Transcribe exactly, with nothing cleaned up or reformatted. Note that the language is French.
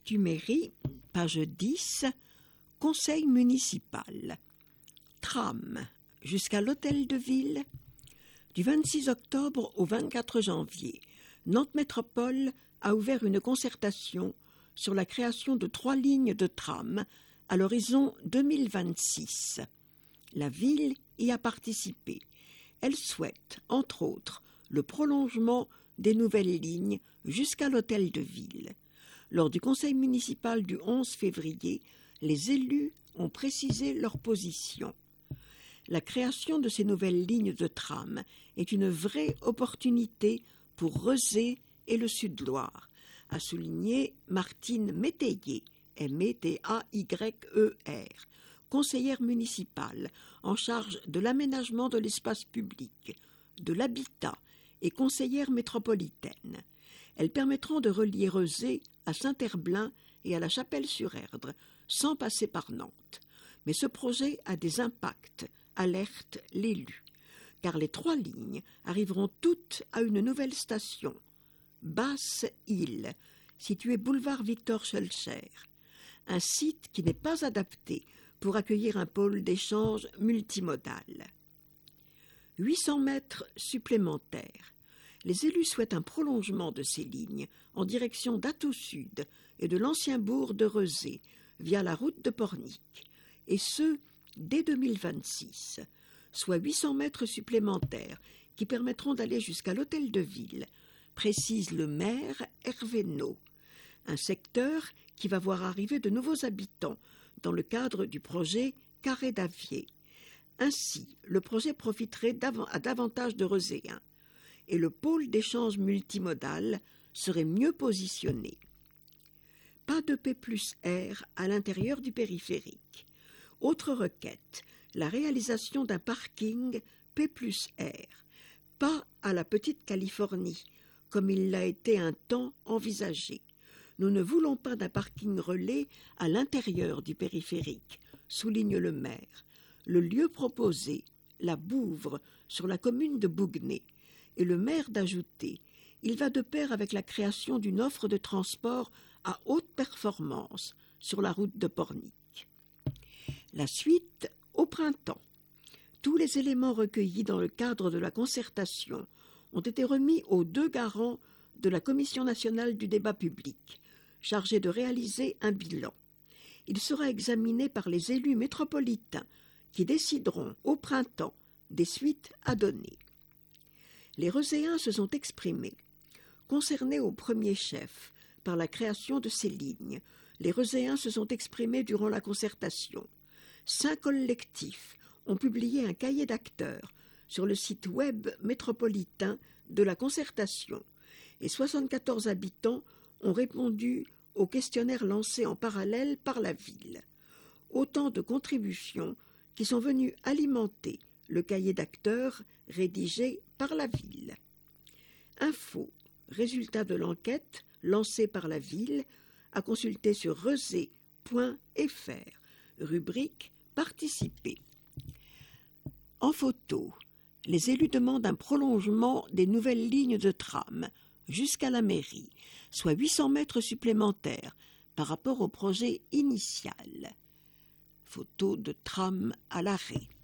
Actu Mairie, page dix, Conseil municipal. Tram jusqu'à l'hôtel de ville. Du vingt-six octobre au vingt-quatre janvier, Nantes Métropole a ouvert une concertation sur la création de trois lignes de tram à l'horizon deux mille vingt-six. La ville y a participé. Elle souhaite, entre autres, le prolongement des nouvelles lignes jusqu'à l'hôtel de ville. Lors du conseil municipal du onze février, les élus ont précisé leur position. La création de ces nouvelles lignes de tram est une vraie opportunité pour Rezé et le Sud-Loire, a souligné Martine Métayer, M E T A Y E R, conseillère municipale en charge de l'aménagement de l'espace public, de l'habitat et conseillère métropolitaine. Elles permettront de relier Rezé à Saint-Herblain et à la Chapelle-sur-Erdre, sans passer par Nantes. Mais ce projet a des impacts, alerte l'élu, car les trois lignes arriveront toutes à une nouvelle station, Basse-Île, située boulevard Victor Schœlcher, un site qui n'est pas adapté pour accueillir un pôle d'échange multimodal. huit cents mètres supplémentaires. Les élus souhaitent un prolongement de ces lignes en direction d'Atout Sud et de l'ancien bourg de Rezé via la route de Pornic, et ce, dès deux mille vingt-six, soit huit cents mètres supplémentaires qui permettront d'aller jusqu'à l'hôtel de ville, précise le maire Hervé Naud. Un secteur qui va voir arriver de nouveaux habitants dans le cadre du projet Carré d'Avier. Ainsi, le projet profiterait dav- à davantage de Rezéens et le pôle d'échange multimodal serait mieux positionné. Pas de P plus R à l'intérieur du périphérique. Autre requête, la réalisation d'un parking P plus R, pas à la petite Californie, comme il l'a été un temps envisagé. Nous ne voulons pas d'un parking relais à l'intérieur du périphérique, souligne le maire. Le lieu proposé, la Bouvre, sur la commune de Bouguenais, et le maire d'ajouter, il va de pair avec la création d'une offre de transport à haute performance sur la route de Pornic. La suite au printemps. Tous les éléments recueillis dans le cadre de la concertation ont été remis aux deux garants de la Commission nationale du débat public, chargée de réaliser un bilan. Il sera examiné par les élus métropolitains qui décideront au printemps des suites à donner. Les Rezéens se sont exprimés. Concernés au premier chef par la création de ces lignes, les Rezéens se sont exprimés durant la concertation. Cinq collectifs ont publié un cahier d'acteurs sur le site web métropolitain de la concertation et soixante-quatorze habitants ont répondu au questionnaire lancé en parallèle par la ville. Autant de contributions qui sont venues alimenter le cahier d'acteurs rédigé par la ville. Info, résultat de l'enquête lancée par la ville, à consulter sur rezé point f r, rubrique Participer. En photo, les élus demandent un prolongement des nouvelles lignes de tram jusqu'à la mairie, soit huit cents mètres supplémentaires par rapport au projet initial. Photo de tram à l'arrêt.